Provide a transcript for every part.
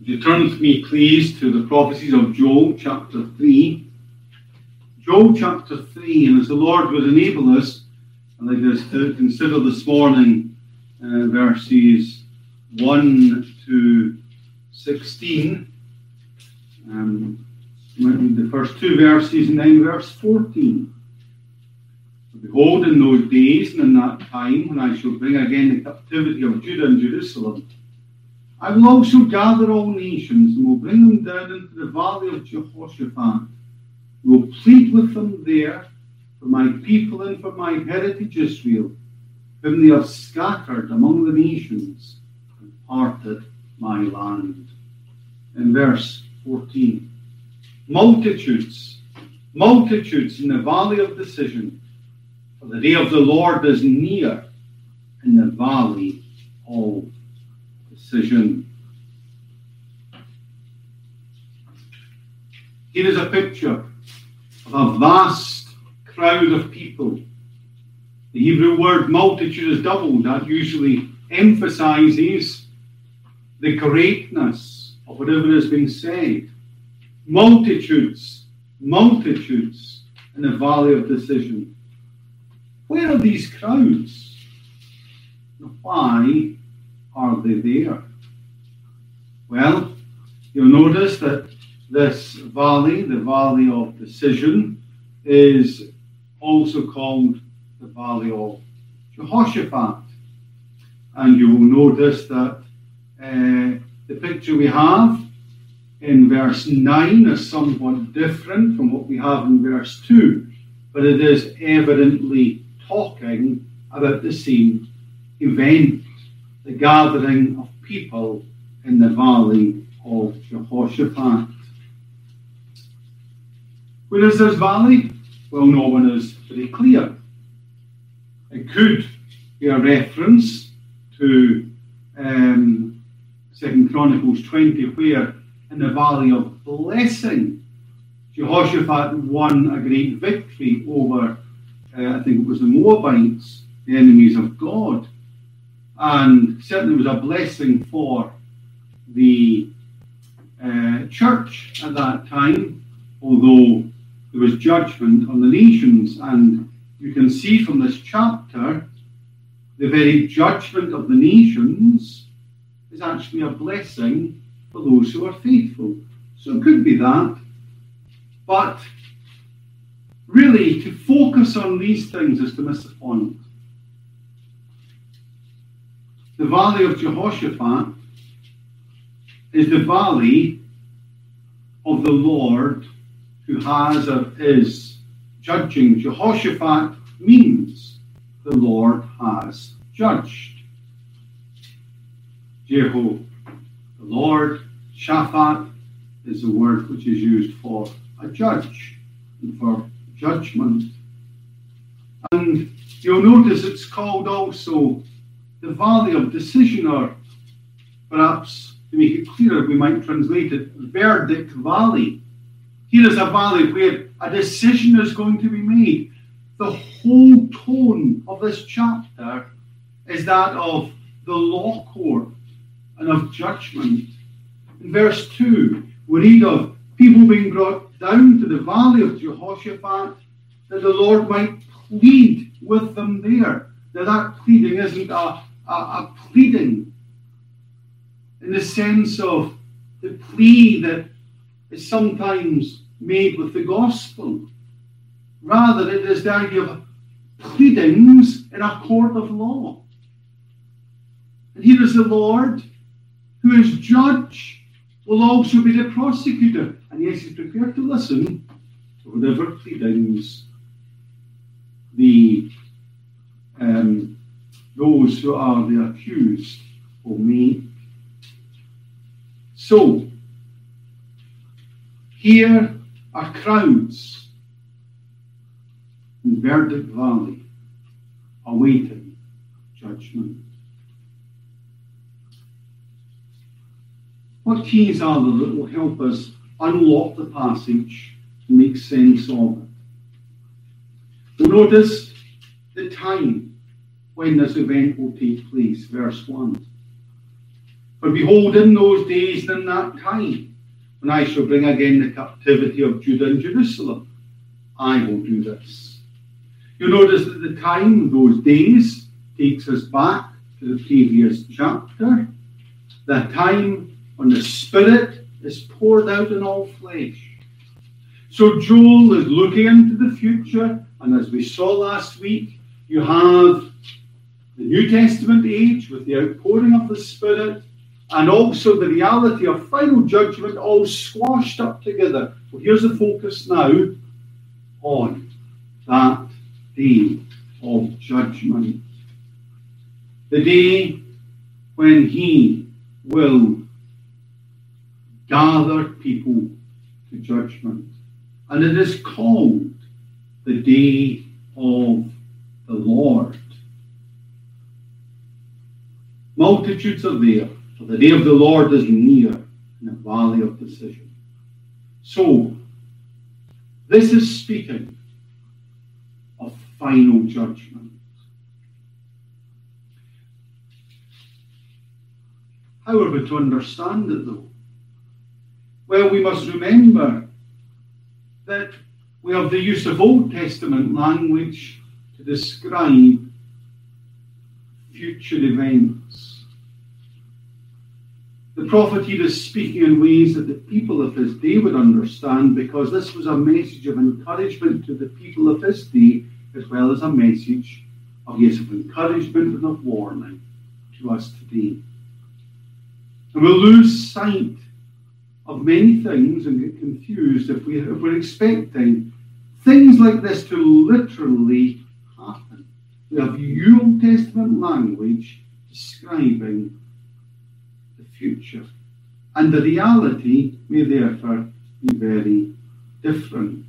Would you turn with me, please, to the prophecies of Joel chapter 3. Joel chapter 3, and as the Lord would enable us, I'd like us to consider this morning verses 1 to 16. We might read the first two verses and then verse 14. Behold, in those days and in that time, when I shall bring again the captivity of Judah and Jerusalem, I will also gather all nations and will bring them down into the valley of Jehoshaphat. Will plead with them there for my people and for my heritage Israel, whom they have scattered among the nations and parted my land. In verse 14, multitudes in the valley of decision, for the day of the Lord is near in the valley of decision. Here is a picture of a vast crowd of people. The Hebrew word multitude is doubled. That usually emphasizes the greatness of whatever is being said. Multitudes in the valley of decision. Where are these crowds? Why are they there? Well, you'll notice that this valley, the valley of decision, is also called the valley of Jehoshaphat. And you will notice that the picture we have in verse 9 is somewhat different from what we have in verse 2, but it is evidently talking about the same event, the gathering of people in the valley of Jehoshaphat. Where is this valley? Well, no one is very clear. It could be a reference to 2 Chronicles 20, where in the valley of blessing, Jehoshaphat won a great victory over, I think it was the Moabites, the enemies of God. And certainly was a blessing for the church at that time, although there was judgment on the nations. And you can see from this chapter, the very judgment of the nations is actually a blessing for those who are faithful. So it could be that. But really, to focus on these things is to miss the point. The valley of Jehoshaphat is the valley of the Lord who has or is judging. Jehoshaphat means the Lord has judged. Jeho, the Lord, Shaphat is the word which is used for a judge and for judgment. And you'll notice it's called also the valley of decision, or perhaps to make it clearer, we might translate it verdict valley. Here is a valley where a decision is going to be made. The whole tone of this chapter is that of the law court and of judgment. In verse 2, we read of people being brought down to the valley of Jehoshaphat, that the Lord might plead with them there. Now that pleading isn't a pleading in the sense of the plea that is sometimes made with the gospel. Rather, it is the idea of pleadings in a court of law. And here is the Lord, who is judge, will also be the prosecutor. And yes, he's prepared to listen to whatever pleadings those who are the accused will make. So, here are crowds in Verdict Valley awaiting judgment. What keys are there that will help us unlock the passage and make sense of it? We'll notice the time when this event will take place. Verse 1. For behold, in those days and in that time, when I shall bring again the captivity of Judah and Jerusalem, I will do this. You'll notice that the time, those days, takes us back to the previous chapter. The time when the Spirit is poured out in all flesh. So Joel is looking into the future, and as we saw last week, you have the New Testament age with the outpouring of the Spirit, and also the reality of final judgment all squashed up together. Well, here's the focus now on that day of judgment. The day when he will gather people to judgment. And it is called the day of the Lord. Multitudes are there, for the day of the Lord is near in the valley of decision. So, this is speaking of final judgment. How are we to understand it, though? Well, we must remember that we have the use of Old Testament language to describe future events. The prophet here is speaking in ways that the people of his day would understand, because this was a message of encouragement to the people of his day, as well as a message of encouragement and of warning to us today. And we'll lose sight of many things and get confused if we're expecting things like this to literally happen. We have New Old Testament language describing the future, and the reality may therefore be very different.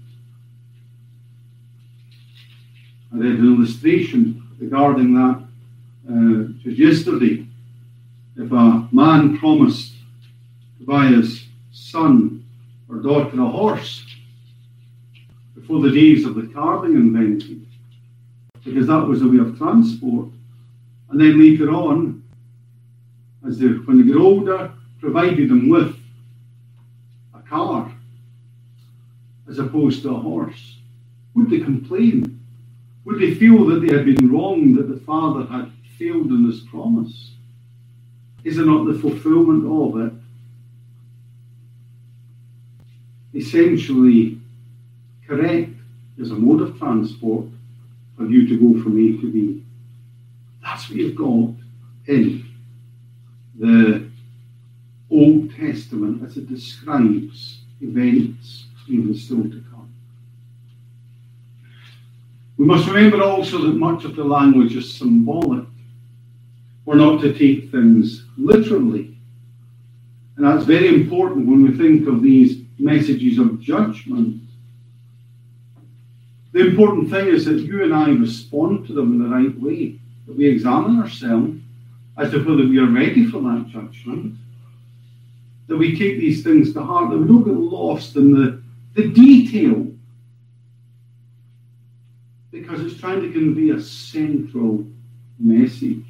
I read an illustration regarding that just yesterday. If a man promised to buy his son or daughter a horse before the days of the car being invented, because that was the way of transport, and then later on, when they get older, provided them with a car as opposed to a horse, would they complain? Would they feel that they had been wrong, that the father had failed in his promise? Is it not the fulfillment of it? Essentially correct as a mode of transport for you to go from A to B. That's what you've got in the Old Testament as it describes events even still to come. We must remember also that much of the language is symbolic. We're not to take things literally. And that's very important when we think of these messages of judgment. The important thing is that you and I respond to them in the right way, that we examine ourselves as to whether we are ready for that judgment, that we take these things to heart, that we don't get lost in the detail, because it's trying to convey a central message.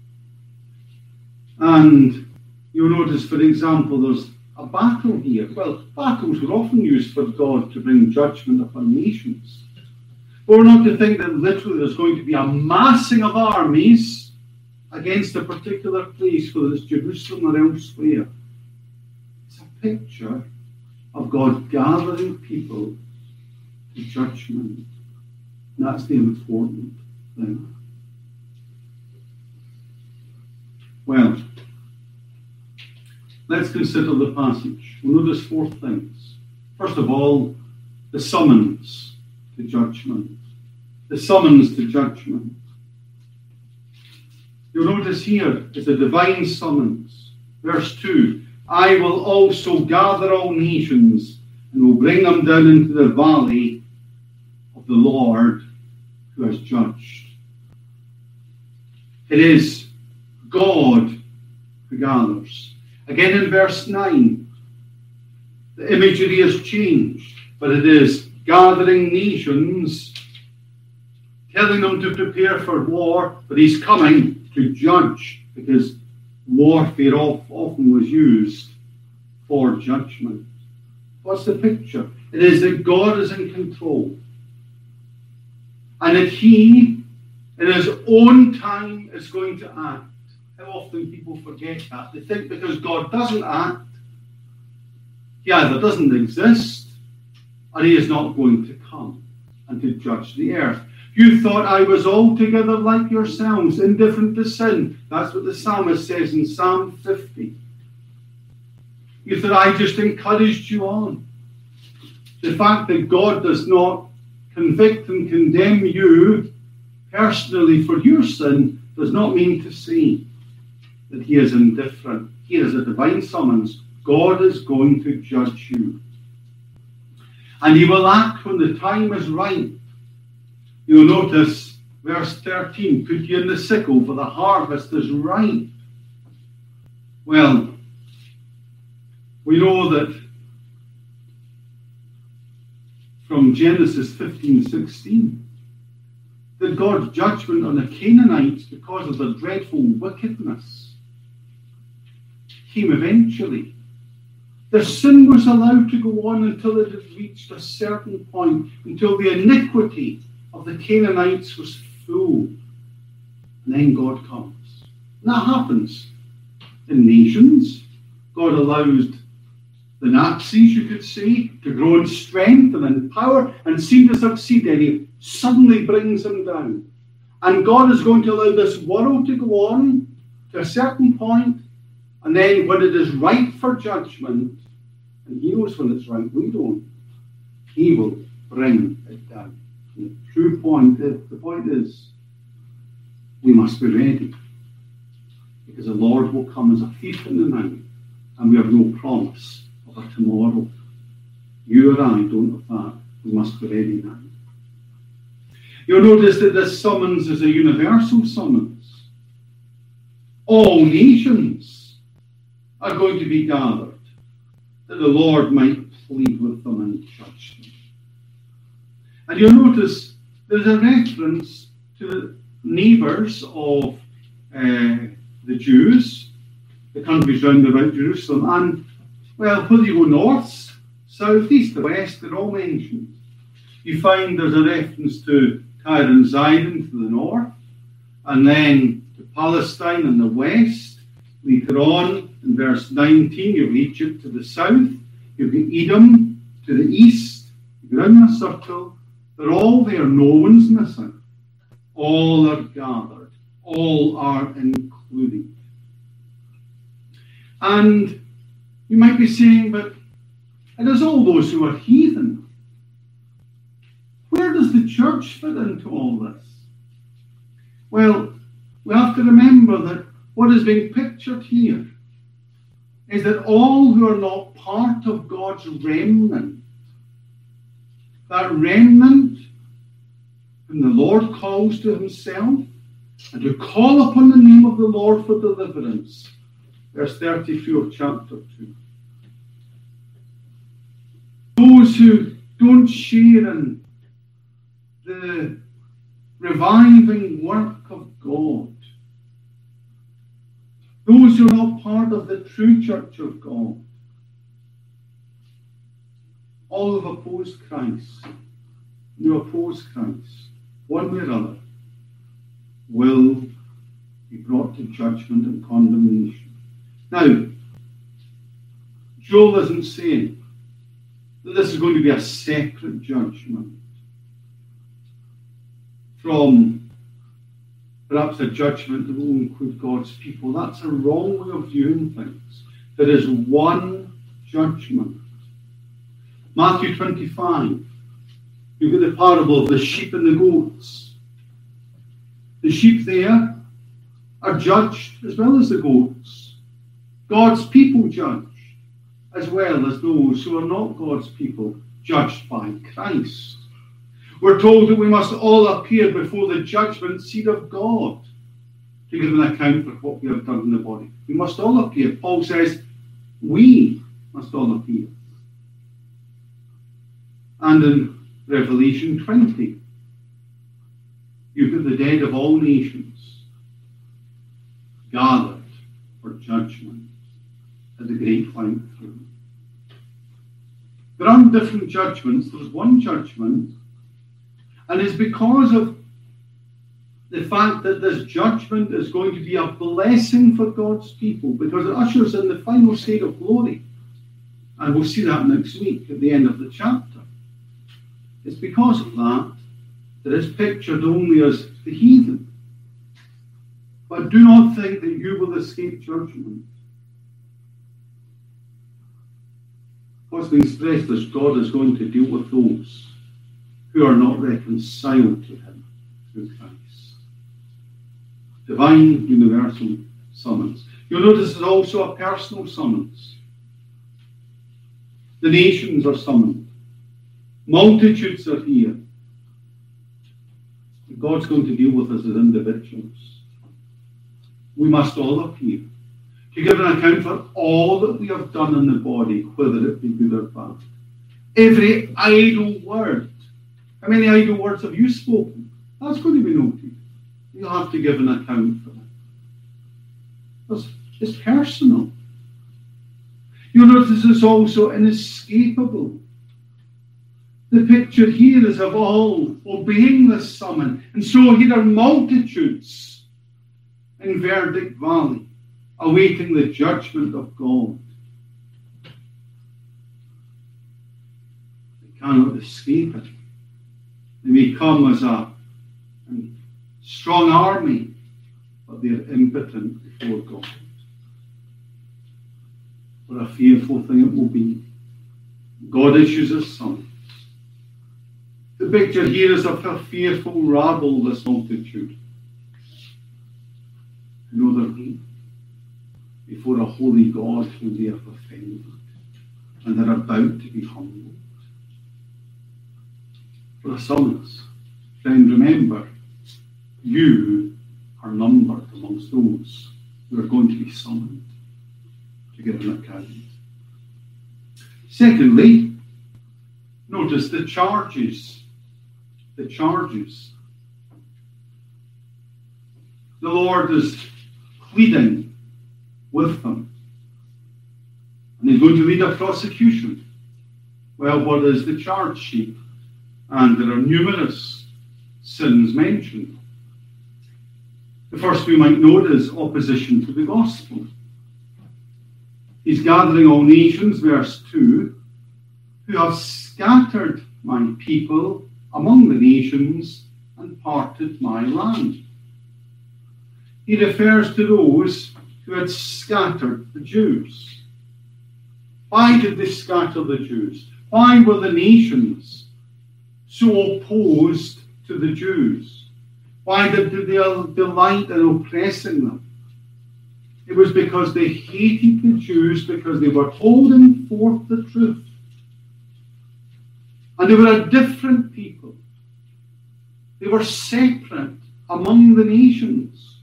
And you'll notice, for example, there's a battle here. Well, battles were often used for God to bring judgment upon nations. But we're not to think that literally there's going to be a massing of armies against a particular place, whether it's Jerusalem or elsewhere. It's a picture of God gathering people to judgment. And that's the important thing. Well, let's consider the passage. We'll notice four things. First of all, the summons to judgment. The summons to judgment. You'll notice here is a divine summons. Verse 2, I will also gather all nations and will bring them down into the valley of the Lord who has judged. It is God who gathers. Again in verse 9, the imagery has changed, but it is gathering nations, telling them to prepare for war, but he's coming to judge, because warfare often was used for judgment. What's the picture? It is that God is in control, and that He, in His own time, is going to act. How often people forget that. They think because God doesn't act, He either doesn't exist, or He is not going to come and to judge the earth. You thought I was altogether like yourselves, indifferent to sin. That's what the psalmist says in Psalm 50. You thought I just encouraged you on. The fact that God does not convict and condemn you personally for your sin does not mean to say that He is indifferent. Here is a divine summons. God is going to judge you. And He will act when the time is right. You'll notice verse 13, put ye in the sickle, for the harvest is ripe. Well, we know that from Genesis 15:16 that God's judgment on the Canaanites because of their dreadful wickedness came eventually. Their sin was allowed to go on until it had reached a certain point, until the iniquity of the Canaanites was full. And then God comes. And that happens in nations. God allows the Nazis, you could say, to grow in strength and in power and seem to succeed, and He suddenly brings them down. And God is going to allow this world to go on to a certain point, and then when it is right for judgment, and He knows when it's right, we don't, He will bring it down. And the point is, we must be ready, because the Lord will come as a thief in the night, and we have no promise of a tomorrow. You or I don't have that. We must be ready now. You'll notice that this summons is a universal summons. All nations are going to be gathered, that the Lord might plead with them and judge them. And you'll notice there's a reference to the neighbours of the Jews, the countries round about Jerusalem, and, well, whether you go north, south, east, or west, they're all mentioned. You find there's a reference to Tyre and Sidon to the north, and then to Palestine in the west. Later on, in verse 19, you have Egypt to the south, you've got Edom to the east, you go down the circle, they're all there, no one's missing. All are gathered, all are included. And you might be saying, but it is all those who are heathen. Where does the church fit into all this? Well, we have to remember that what is being pictured here is that all who are not part of God's remnant, that remnant whom the Lord calls to Himself, and who call upon the name of the Lord for deliverance. Verse 33 of chapter 2. Those who don't share in the reviving work of God. Those who are not part of the true church of God. All have opposed Christ. Who oppose Christ, one way or other, will be brought to judgment and condemnation. Now, Joel isn't saying that this is going to be a separate judgment from perhaps a judgment that will include God's people. That's a wrong way of viewing things. There is one judgment. Matthew 25, you've got the parable of the sheep and the goats. The sheep there are judged as well as the goats. God's people judged as well as those who are not God's people, judged by Christ. We're told that we must all appear before the judgment seat of God to give an account for what we have done in the body. We must all appear. Paul says, we must all appear. And in Revelation 20, you've got the dead of all nations gathered for judgment at the great white throne. There aren't different judgments, there's one judgment, and it's because of the fact that this judgment is going to be a blessing for God's people, because it ushers in the final state of glory. And we'll see that next week at the end of the chapter. It's because of that it's pictured only as the heathen. But do not think that you will escape judgment. What's being stressed is God is going to deal with those who are not reconciled to him through Christ. Divine universal summons. You'll notice there's also a personal summons. The nations are summoned. Multitudes are here. God's going to deal with us as individuals. We must all appear to give an account for all that we have done in the body, whether it be good or bad. Every idle word. How many idle words have you spoken? That's going to be noted. You'll have to give an account for that. It's personal. You'll notice it's also inescapable. The picture here is of all obeying this summon. And so here are multitudes in Verdict Valley awaiting the judgment of God. They cannot escape it. They may come as a strong army, but they are impotent before God. What a fearful thing it will be. God issues a summons. The picture here is of a fearful rabble, this multitude. You know their name before a holy God whom they have offended, and they're about to be humbled. For a summons. Friend, remember, you are numbered amongst those who are going to be summoned to give an account. Secondly, notice the charges. The charges. The Lord is pleading with them. And he's going to lead a prosecution. Well, what is the charge sheet? And there are numerous sins mentioned. The first we might note is opposition to the gospel. He's gathering all nations, verse 2, who have scattered my people among the nations and parted my land. He refers to those who had scattered the Jews. Why did they scatter the Jews? Why were the nations so opposed to the Jews? Why did they delight in oppressing them? It was because they hated the Jews because they were holding forth the truth. And they were a different people. They were separate among the nations.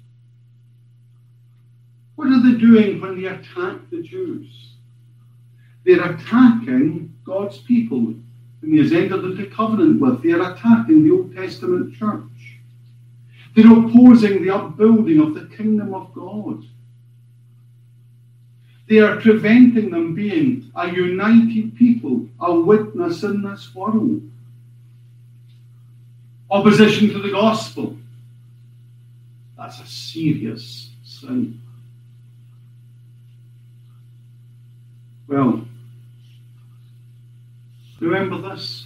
What are they doing when they attack the Jews? They're attacking God's people whom he has entered into covenant with. They are attacking the Old Testament church. They're opposing the upbuilding of the kingdom of God. They are preventing them being a united people, a witness in this world. Opposition to the gospel. That's a serious sin. Well, remember this.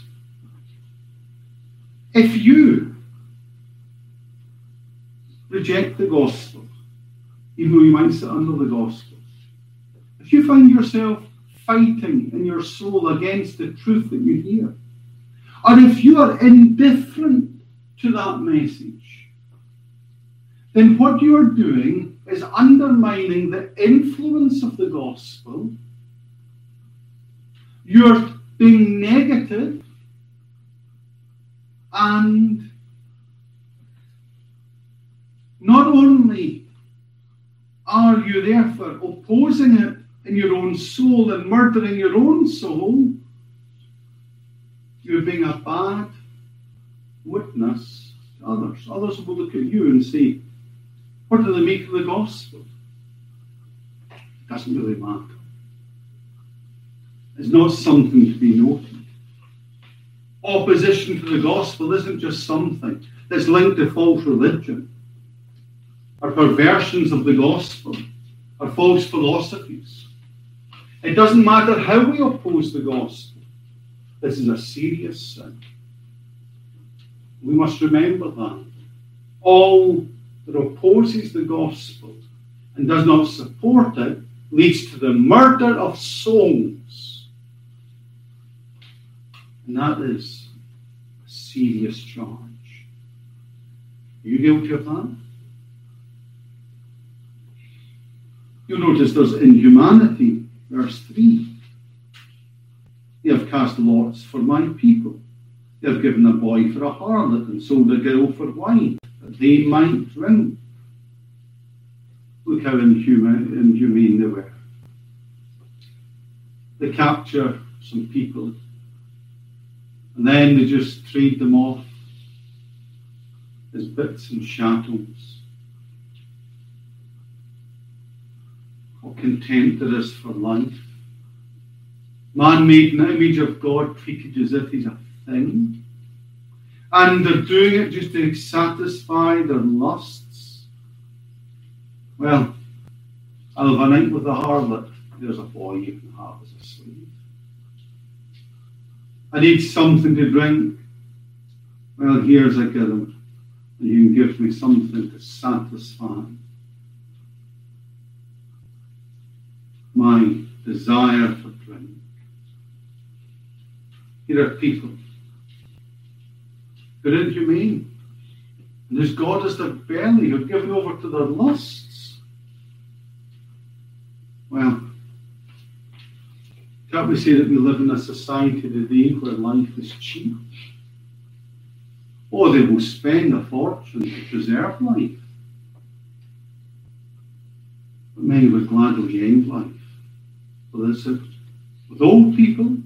If you reject the gospel, even though you might sit under the gospel, if you find yourself fighting in your soul against the truth that you hear, or if you are indifferent to that message, then what you are doing is undermining the influence of the gospel. You're being negative, and not only are you therefore opposing it in your own soul and murdering your own soul, you're being a bad witness to others. Others will look at you and say, what do they make of the gospel? doesn't really matter. It's not something to be noted. Opposition to the gospel isn't just something that's linked to false religion, or perversions of the gospel, or false philosophies. It doesn't matter how we oppose the gospel. This is a serious sin. We must remember that. All that opposes the gospel and does not support it leads to the murder of souls. And that is a serious charge. Are you guilty of that? You'll notice there's inhumanity, verse 3. They have cast lots for my people. They have given a boy for a harlot and sold a girl for wine, that they might drink. Look how inhumane they were. They capture some people, and then they just trade them off as bits and chattels. What contempt there is for life. Man made in the image of God, treated as if he's a thing. And they're doing it just to satisfy their lusts. Well, I'll have a night with a harlot. There's a boy you can have as a slave. I need something to drink. Well, here's a girl. And you can give me something to satisfy my desire for drink. Here are people who are inhumane, and whose God is their belly, who are given over to their lusts. Well, can't we say that we live in a society today where life is cheap? Oh, they will spend a fortune to preserve life. But many would gladly end life. Whether it's with old people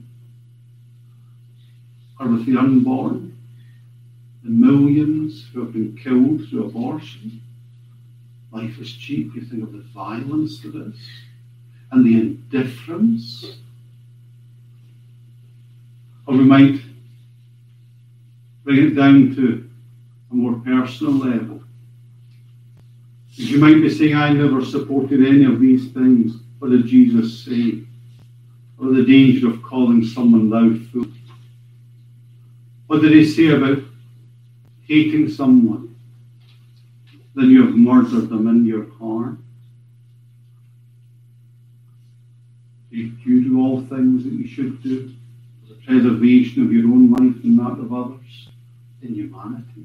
or with the unborn, the millions who have been killed through abortion. Life is cheap. You think of the violence there is and the indifference. Or we might bring it down to a more personal level. You might be saying, I never supported any of these things. What did Jesus say? Or the danger of calling someone thou fool? What did he say about hating someone? Then you have murdered them in your heart. Do you do all things that you should do for the preservation of your own life and that of others in humanity?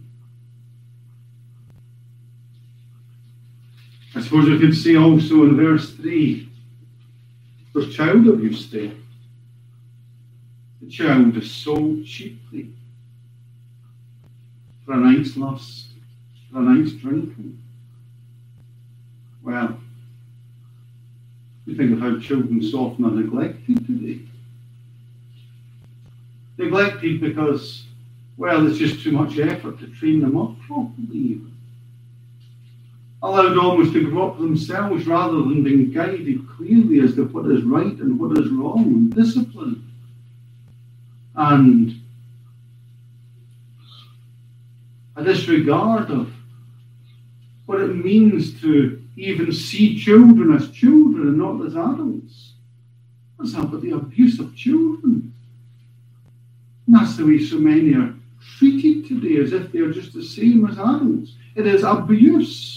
I suppose we could say also in verse 3, there's child abuse there. The child is sold cheaply for a night's lust, for a night's drinking. Well, we think of how children so often are neglected today. Neglected because, well, it's just too much effort to train them up properly even. Allowed almost to grow up themselves rather than being guided clearly as to what is right and what is wrong, and disciplined. And a disregard of what it means to even see children as children and not as adults. For example, the abuse of children. And that's the way so many are treated today, as if they are just the same as adults. It is abuse.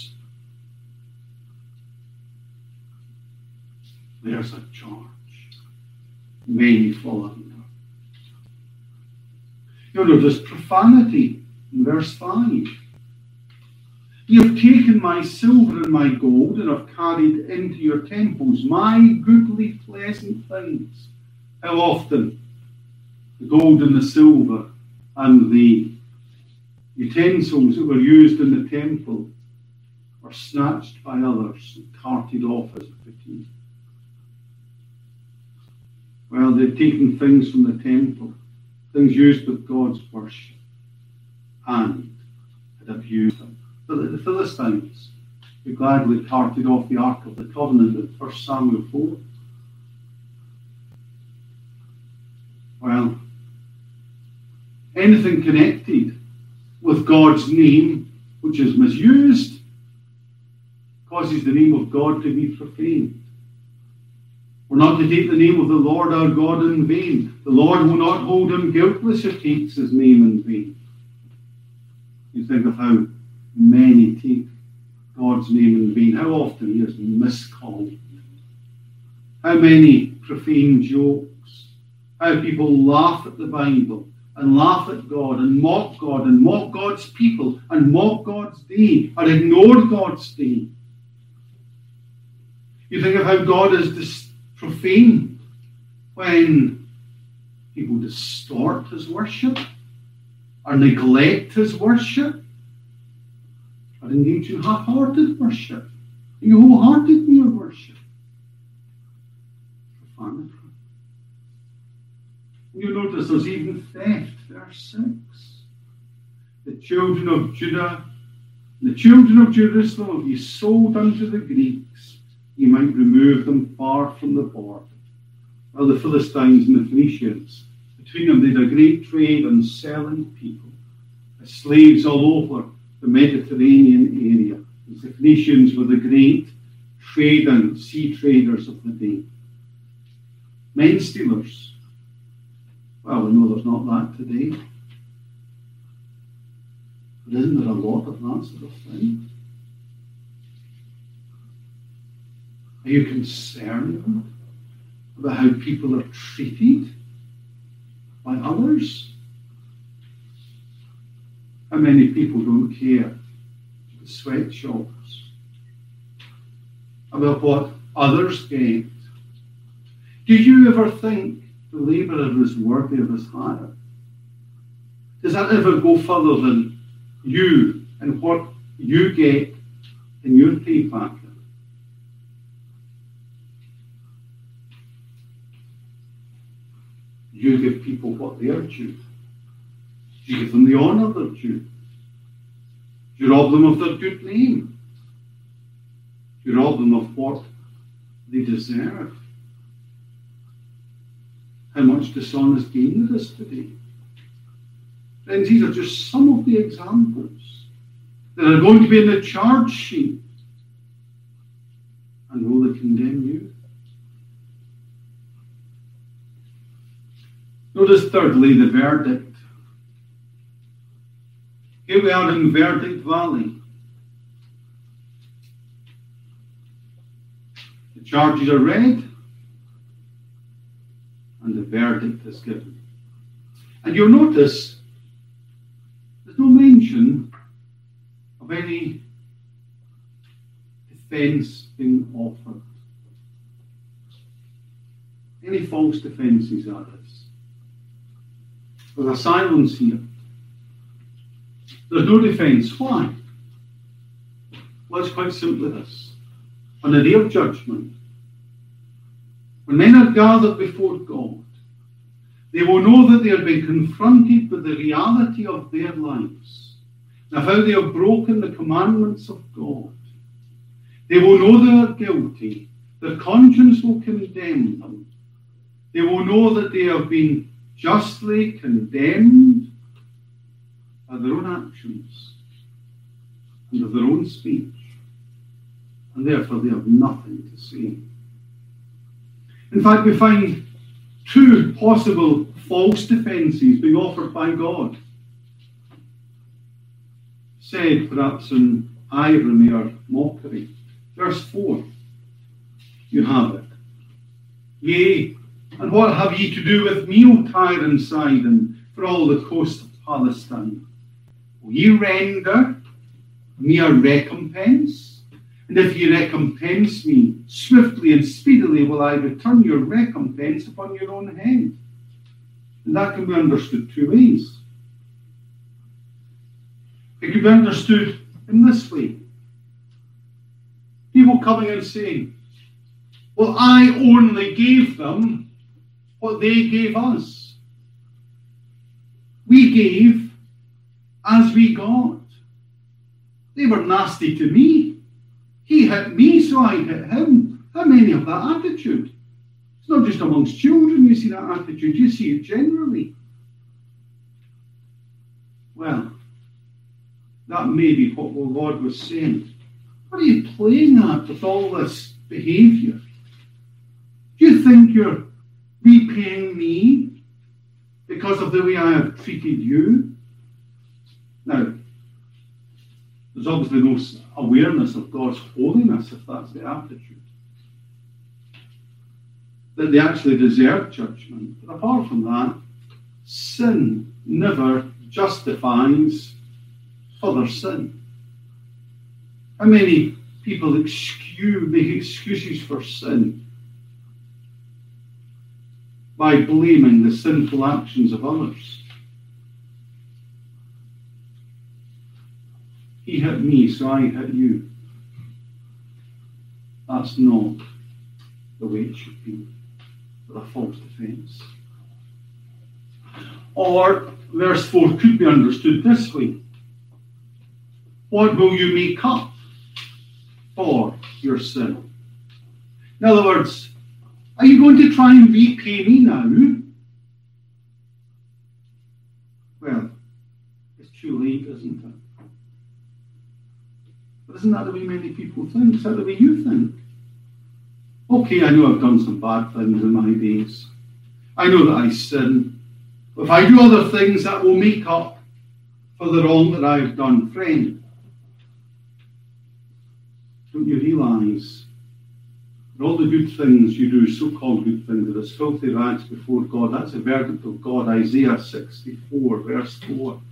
There's a charge many fall under. You'll notice profanity in verse 5. You have taken my silver and my gold and have carried into your temples my goodly pleasant things. How often the gold and the silver and the utensils that were used in the temple were snatched by others and carted off as a booty. Well, they'd taken things from the temple, things used with God's worship, and had abused them. The Philistines who gladly carted off the Ark of the Covenant in 1 Samuel 4. Well, anything connected with God's name which is misused causes the name of God to be profaned. We're not to take the name of the Lord our God in vain. The Lord will not hold him guiltless who takes his name in vain. You think of how many take God's name in vain, how often he is miscalled, how many profane jokes, how people laugh at the Bible and laugh at God and mock God's people and mock God's day or ignore God's day. You think of how God is profaned when people distort his worship or neglect his worship or engage in half-hearted worship. Are you wholehearted in your worship? Profanity. You notice there's even theft, verse 6. The children of Judah, the children of Jerusalem have ye sold unto the Greeks, ye might remove them far from the border. Well, the Philistines and the Phoenicians, between them they had a great trade in selling people as slaves all over the Mediterranean area. The Phoenicians were the great trading sea traders of the day. Men stealers. Well, we know there's not that today. But isn't there a lot of that sort of thing? Are you concerned about how people are treated by others? How many people don't care at sweatshops about what others get? Do you ever think the labourer is worthy of his hire? Does that ever go further than you and what you get in your pay packet? You give people what they are due. You give them the honour they're due. You rob them of their good name. You rob them of what they deserve. How much dishonest gain there is today. Friends, these are just some of the examples that are going to be in the charge sheet. And will they condemn you? Notice thirdly the verdict. Here we are in Verdict Valley. The charges are read and the verdict is given. And you'll notice there's no mention of any defence being offered. Any false defences, that is. There's a silence here. There's no defence. Why? Well, it's quite simply this. On the day of judgment, when men are gathered before God, they will know that they are being confronted with the reality of their lives, of how they have broken the commandments of God. They will know they are guilty. Their conscience will condemn them. They will know that they have been justly condemned by their own actions and of their own speech, and therefore they have nothing to say. In fact, we find two possible false defences being offered by God, said perhaps in irony or mockery. Verse 4, you have it. Yea, and what have ye to do with me, O Tyre and Sidon, for all the coast of Palestine? Will ye render me a recompense? And if ye recompense me, swiftly and speedily will I return your recompense upon your own head. And that can be understood two ways. It can be understood in this way. People coming and saying, well, I only gave them what they gave us. We gave as we got. They were nasty to me. He hit me, so I hit him. How many have that attitude? It's not just amongst children you see that attitude, you see it generally. Well, that may be what the Lord was saying. What are you playing at with all this behaviour? Do you think you're repaying me because of the way I have treated you? Now, there's obviously no awareness of God's holiness if that's the attitude. That they actually deserve judgment. But apart from that, sin never justifies further sin. How many people make excuses for sin by blaming the sinful actions of others? He hit me, so I hit you. That's not the way it should be, for a false defence. Or, verse 4 could be understood this way. What will you make up for your sin? In other words, are you going to try and repay me now? Well, it's too late, isn't it? But isn't that the way many people think? Is that the way you think? Okay, I know I've done some bad things in my days. I know that I sin. If I do other things, that will make up for the wrong that I've done. Friend, don't you realise that all the good things you do, so-called good things, are as filthy rags before God? That's the verdict of God, Isaiah 64, verse 4.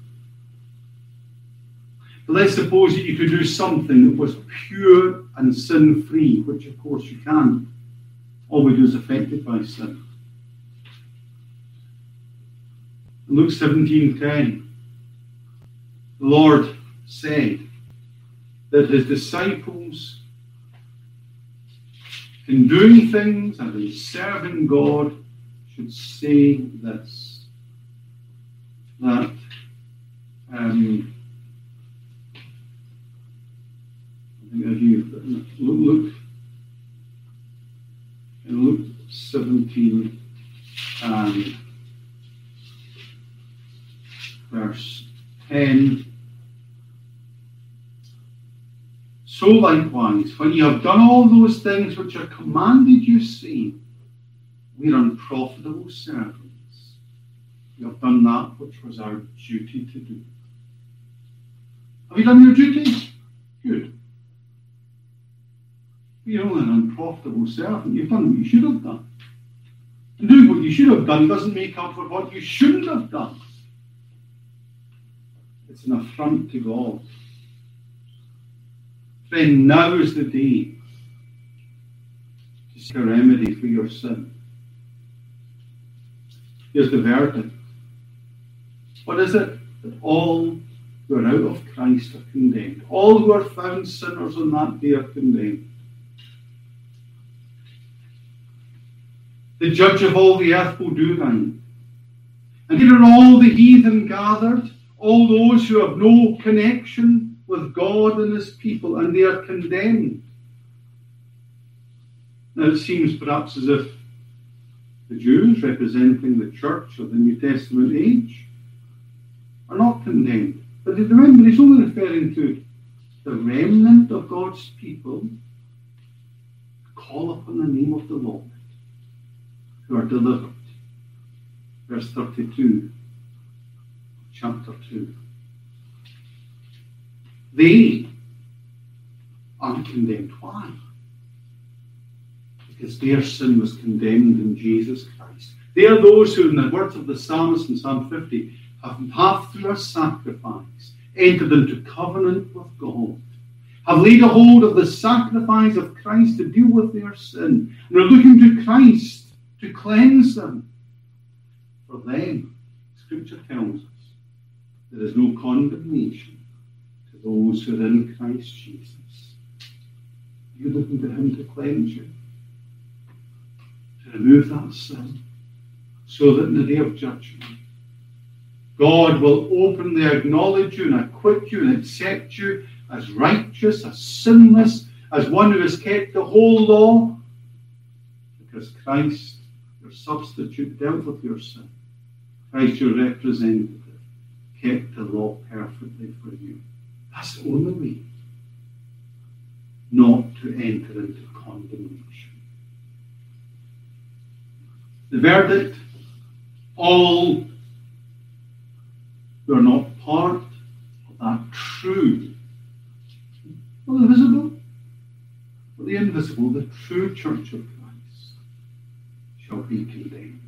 But let's suppose that you could do something that was pure and sin-free, which of course you can. All we do is affected by sin. In Luke 17:10, the Lord said that his disciples, in doing things and in serving God, should say this, that in Luke 17 and verse 10, so likewise, when you have done all those things which are commanded you, say, we are unprofitable servants. We have done that which was our duty to do. Have you done your duty? Good. You're only an unprofitable servant. You've done what you should have done. And doing what you should have done doesn't make up for what you shouldn't have done. It's an affront to God. Friend, now is the day to seek a remedy for your sin. Here's the verdict. What is it? That all who are out of Christ are condemned. All who are found sinners on that day are condemned. The judge of all the earth will do thine. And here are all the heathen gathered, all those who have no connection with God and his people, and they are condemned. Now it seems perhaps as if the Jews, representing the church of the New Testament age, are not condemned. But remember, he's only referring to the remnant of God's people who call upon the name of the Lord, who are delivered. Verse 32, chapter 2. They aren't condemned. Why? Because their sin was condemned in Jesus Christ. They are those who, in the words of the psalmist in Psalm 50, have through a sacrifice entered into covenant with God, have laid a hold of the sacrifice of Christ to deal with their sin, and are looking to Christ to cleanse them. For them, Scripture tells us, there is no condemnation to those who are in Christ Jesus. You're looking to him to cleanse you, to remove that sin, so that in the day of judgment, God will openly acknowledge you and acquit you and accept you as righteous, as sinless, as one who has kept the whole law, because Christ, your substitute, dealt with your sin. Christ, your representative, kept the law perfectly for you. That's the only way not to enter into condemnation. The verdict, all who are not part of that true, not the visible, but the invisible, the true church of Christ, shall be condemned.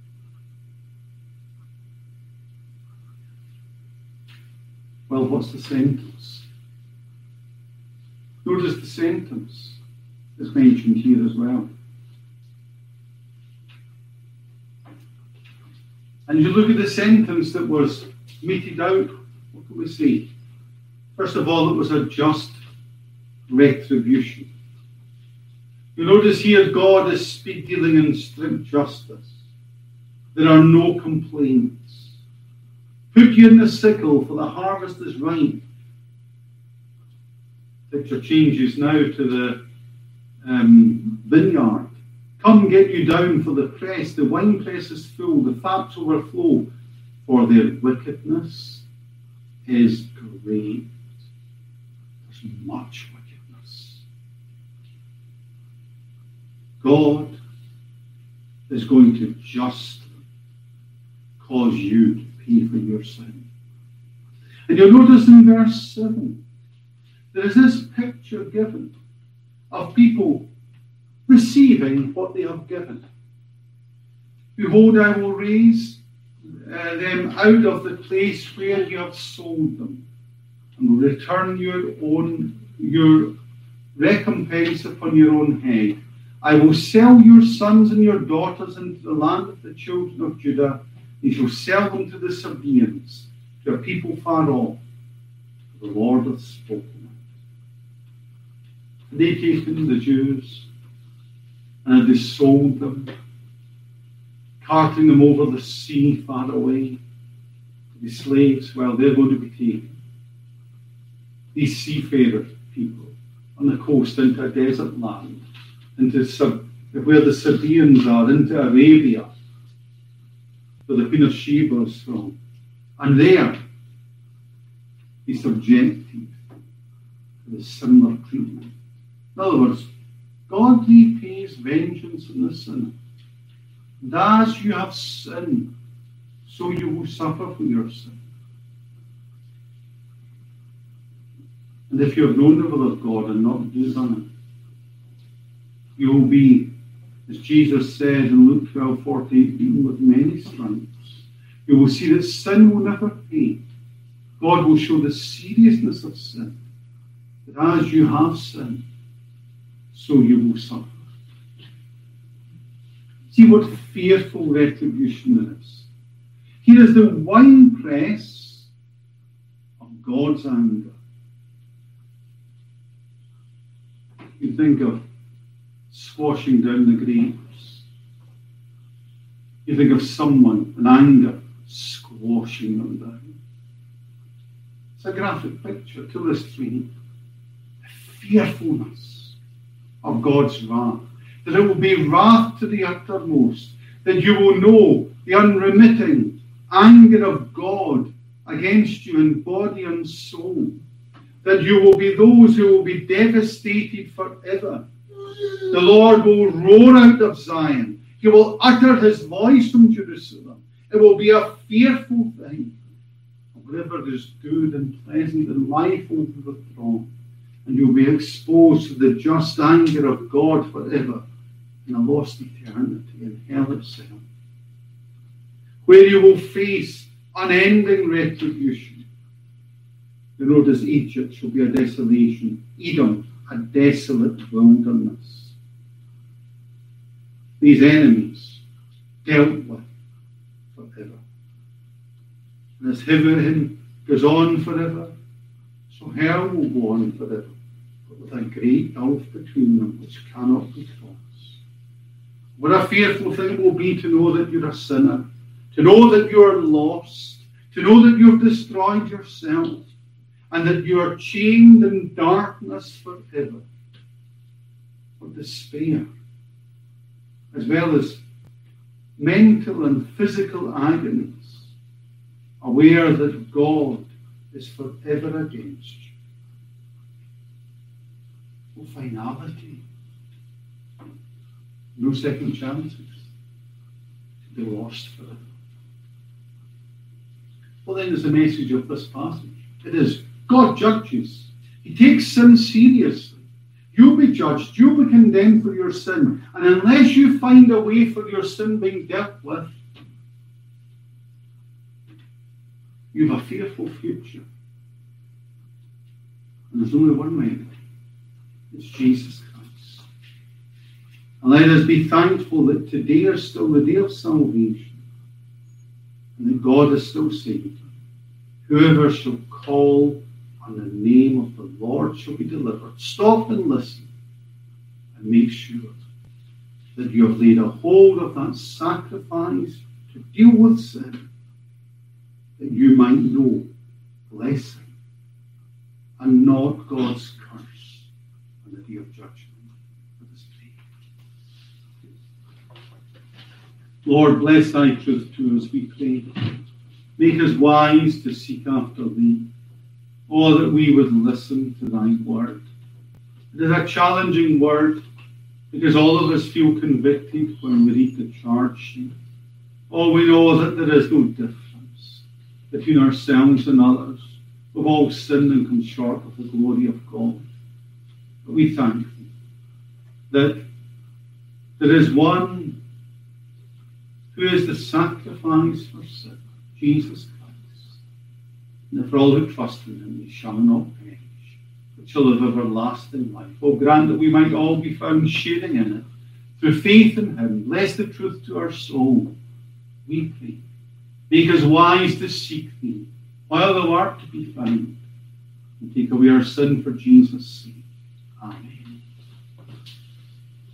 Well, what's the sentence? Notice the sentence is mentioned here as well. And you look at the sentence that was meted out, what can we say? First of all, it was a just retribution. You notice here God is speed dealing in strict justice. There are no complaints. Put you in the sickle, for the harvest is ripe. Picture changes now to the vineyard. Come, get you down for the press. The winepress is full, the faps overflow, for their wickedness is great. There's much wickedness. God is going to justly cause you to pay for your sin. And you'll notice in verse 7, there is this picture given of people receiving what they have given. Behold, I will raise them out of the place where you have sold them, and will return your recompense upon your own head. I will sell your sons and your daughters into the land of the children of Judah. You shall sell them to the Sabaeans, to a people far off. For the Lord hath spoken it. They taken the Jews, and they sold them, carting them over the sea far away to be slaves. Well, they're going to be taken. These seafarer people on the coast into a desert land, into where the Sabaeans are, into Arabia, where the Queen of Sheba is from. And there, be subjected to the similar treatment. In other words, God repays vengeance on the sinner. And as you have sinned, so you will suffer for your sin. And if you have known the will of God and not done it, you will be, as Jesus said in Luke 12:48, beaten with many stripes. You will see that sin will never pay. God will show the seriousness of sin. That as you have sinned, so you will suffer. See what fearful retribution there is. Here is the winepress of God's anger. You think of squashing down the grapes. You think of someone in anger squashing them down. It's a graphic picture to illustrate the fearfulness of God's wrath, that it will be wrath to the uttermost, that you will know the unremitting anger of God against you in body and soul, that you will be those who will be devastated forever. The Lord will roar out of Zion. He will utter his voice from Jerusalem. It will be a fearful thing. Whatever is good and pleasant in life will be withdrawn, and you'll be exposed to the just anger of God forever in a lost eternity in hell itself, where you will face unending retribution. You notice Egypt shall be a desolation, Edom a desolate wilderness. These enemies dealt with forever. And as heaven goes on forever, so hell will go on forever, but with a great gulf between them which cannot be crossed. What a fearful thing it will be to know that you're a sinner, to know that you're lost, to know that you've destroyed yourself, and that you are chained in darkness forever, or despair, as well as mental and physical agonies, aware that God is forever against you. No finality, no second chances, to be lost forever. Well, then is the message of this passage. It is God judges. He takes sin seriously. You'll be judged. You'll be condemned for your sin. And unless you find a way for your sin being dealt with, you have a fearful future. And there's only one remedy. It's Jesus Christ. And let us be thankful that today is still the day of salvation. And that God is still saying, whoever shall call on the name of the Lord shall be delivered. Stop and listen and make sure that you have laid a hold of that sacrifice to deal with sin, that you might know blessing and not God's curse on the day of judgment. Let us pray. Lord, bless thy truth to us, we pray. Make us wise to seek after thee. Oh, that we would listen to thy word. It is a challenging word because all of us feel convicted when we read the charge sheet. Oh, we know that there is no difference between ourselves and others. We've all sinned and come short of the glory of God. But we thank thee that there is one who is the sacrifice for sin, Jesus Christ. And for all who trust in him, they shall not perish, but shall have everlasting life. Oh, grant that we might all be found sharing in it, through faith in him. Bless the truth to our soul, we pray. Make us wise to seek thee, while thou art to be found, and take away our sin for Jesus' sake. Amen.